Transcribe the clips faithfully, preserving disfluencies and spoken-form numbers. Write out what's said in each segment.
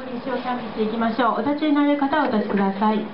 一を賛美していきましょう。お立ちになれる方はお立ちください。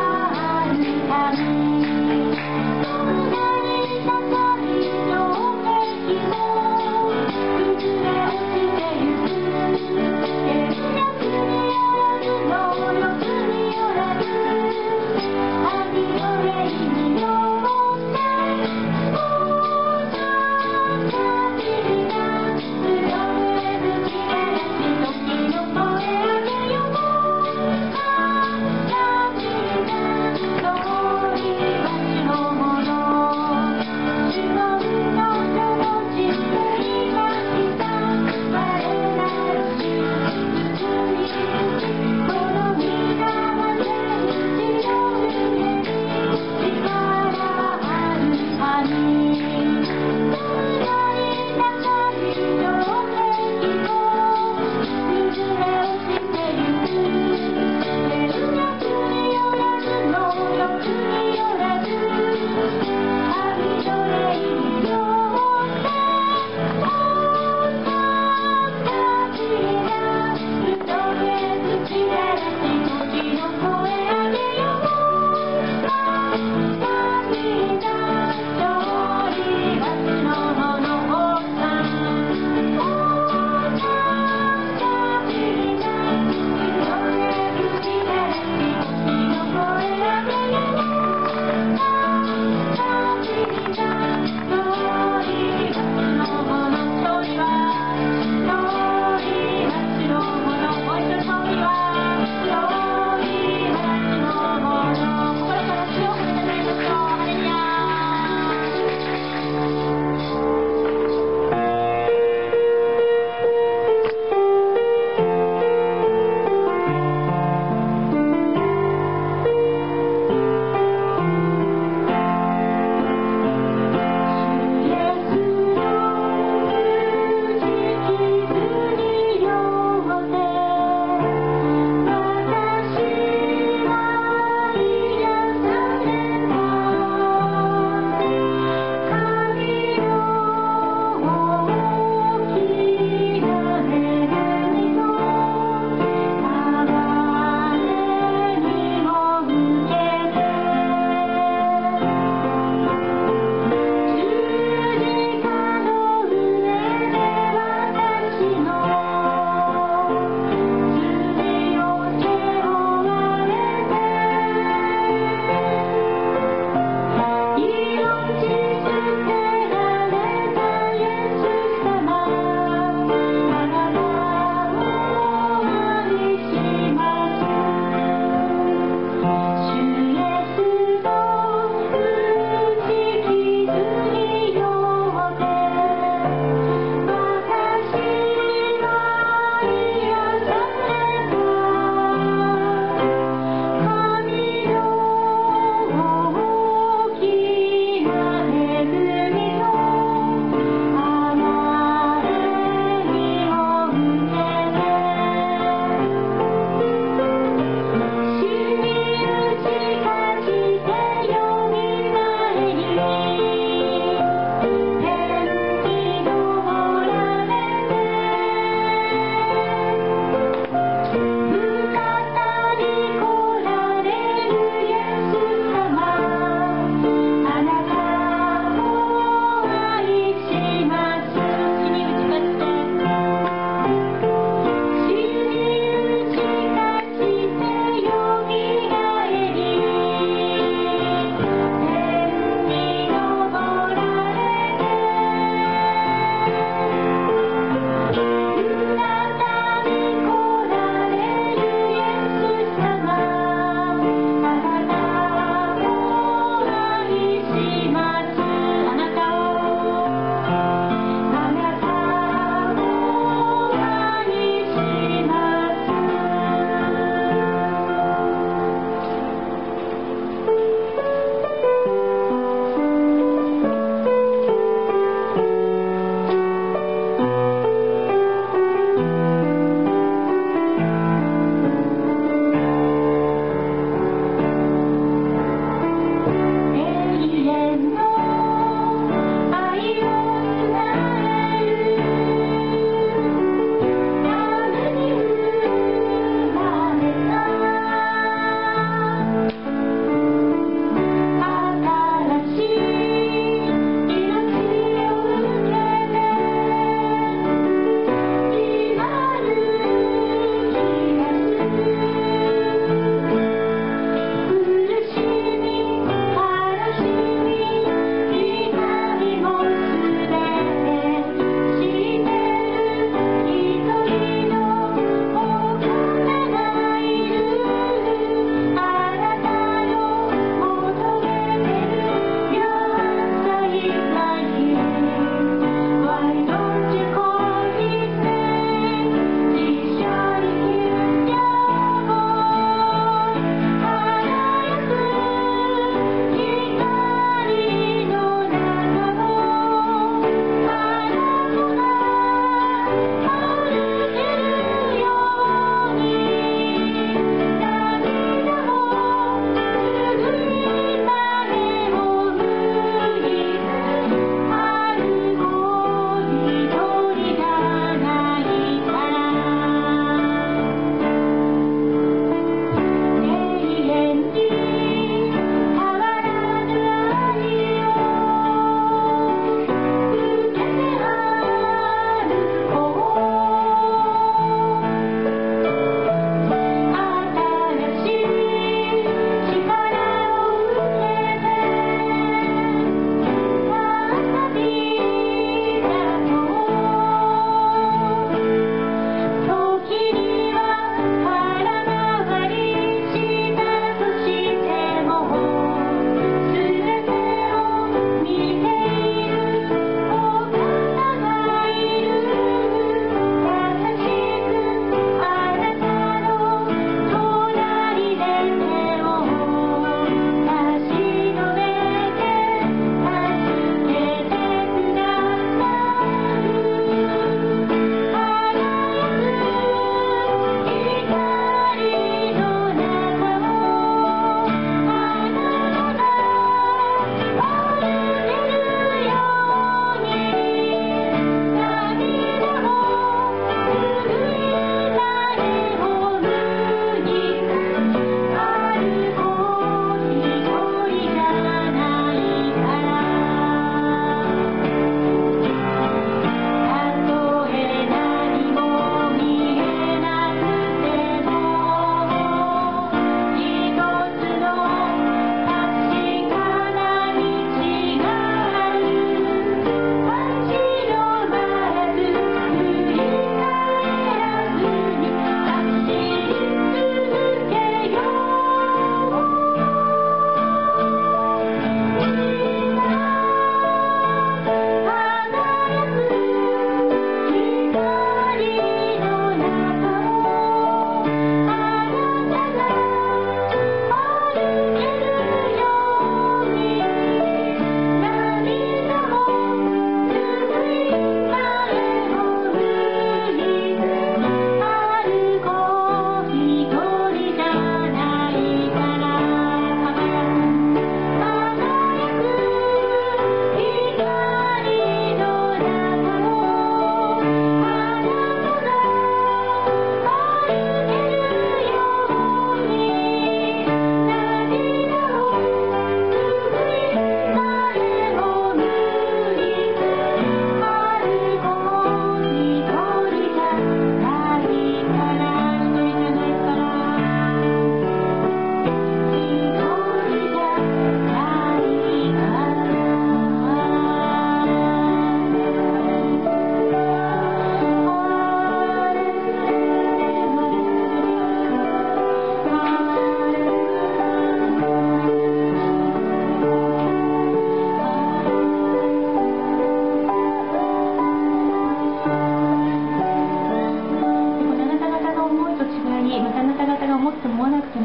「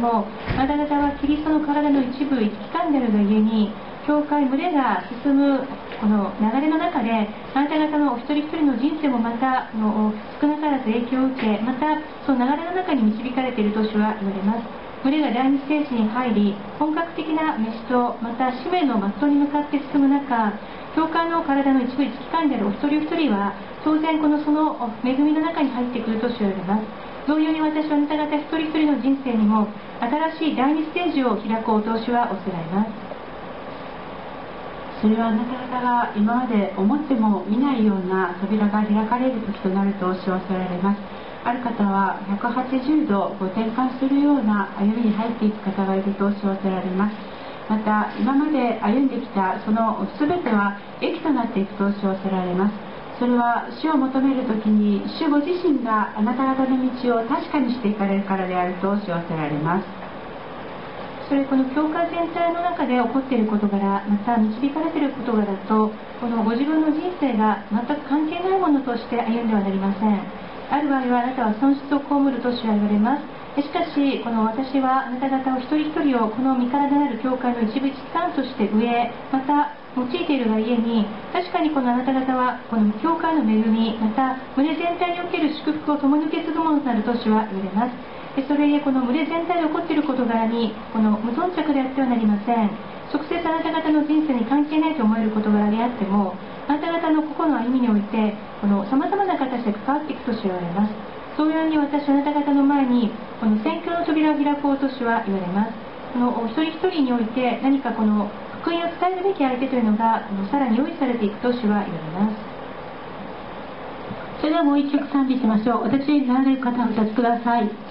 も、あなた方はキリストの体の一部、一機関であるがゆえに、教会、群れが進むこの流れの中で、あなた方のお一人一人の人生もまたの少なからず影響を受け、またその流れの中に導かれていると主は言われます。群れが第二ステージに入り、本格的な召しとまた使命の全うに向かって進む中、教会の体の一部一機関であるお一人お一人は当然このその恵みの中に入ってくると主は言われます。同様に私はあなた方一人一人の人生にも新しい第二ステージを開こうと主はおせられます。 それはあなた方が今まで思っても見ないような扉が開かれる時となると主はおせられます。ある方はひゃくはちじゅうどこう転換するような歩みに入っていく方がいると主はおせられます。また今まで歩んできたその全ては益となっていくと主はおせられます。それは主を求めるときに主ご自身があなた方の道を確かにしていかれるからであると主はおせられます。 それこの教会全体の中で起こっている事柄、また導かれている事柄とこのご自分の人生が全く関係ないものとして歩んではなりません。ある場合はあなたは損失を被ると主は言われます。しかしこの私はあなた方を一人一人をこの身体なる教会の一部一環として植え、また用いているがゆえに、確かにこのあなた方はこの教会の恵み、また群れ全体における祝福を共に受け継ぐものとなると主は言われます。それゆえこの群れ全体で起こっている事柄にこの無頓着であってはなりません。直接あなた方の人生に関係ないと思える事柄であっても、あなた方の個々の歩みにおいてこのさまざまな形で関わっていくと主は言われます。同様に私はあなた方の前にこの宣教の扉を開こうと主は言われます。この一人一人において何かこの福音を伝えるべき相手というのがこのさらに用意されていくと主は言われます。 それではもう一曲賛美しましょう。私に並べる方お立ちください。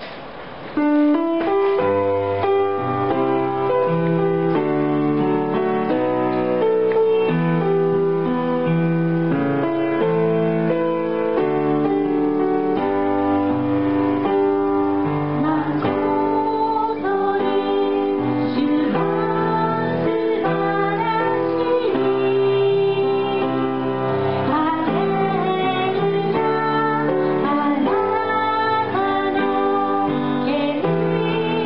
あなたの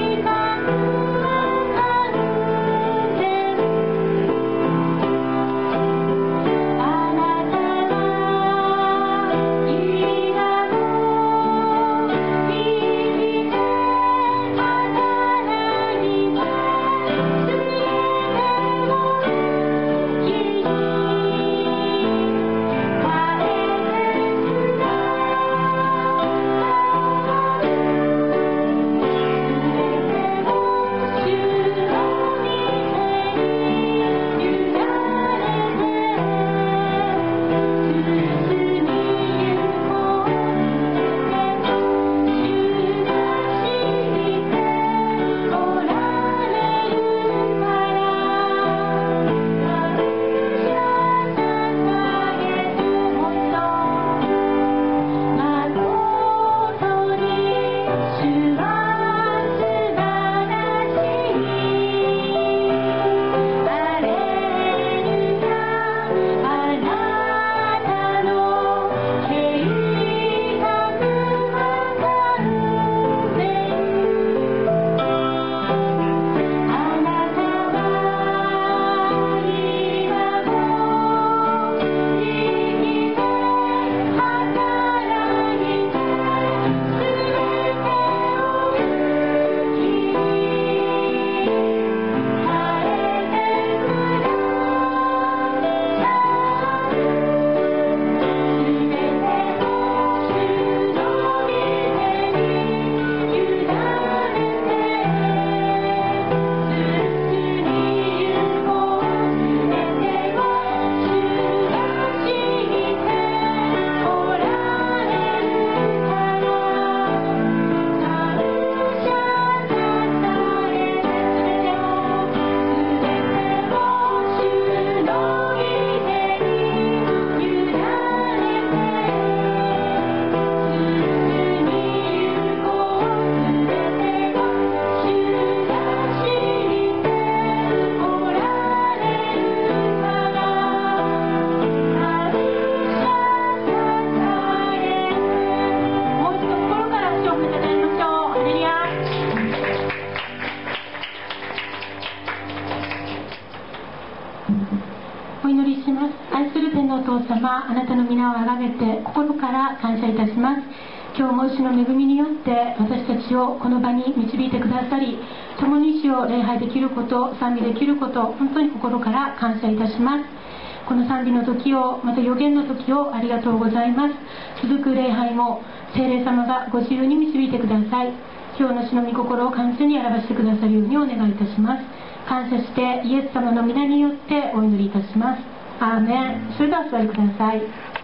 お祈りします。愛する天のお父様、あなたの皆をあがめて心から感謝いたします。今日も主の恵みによって私たちをこの場に導いてくださり、共に主を礼拝できること、賛美できること、本当に心から感謝いたします。この賛美の時を、また予言の時をありがとうございます。続く礼拝も聖霊様がご自由に導いてください。今日の主の御心を完全に表してくださるようにお願いいたします。感謝してイエス様の皆によってお祈りいたします。アーメン。それではお座りください。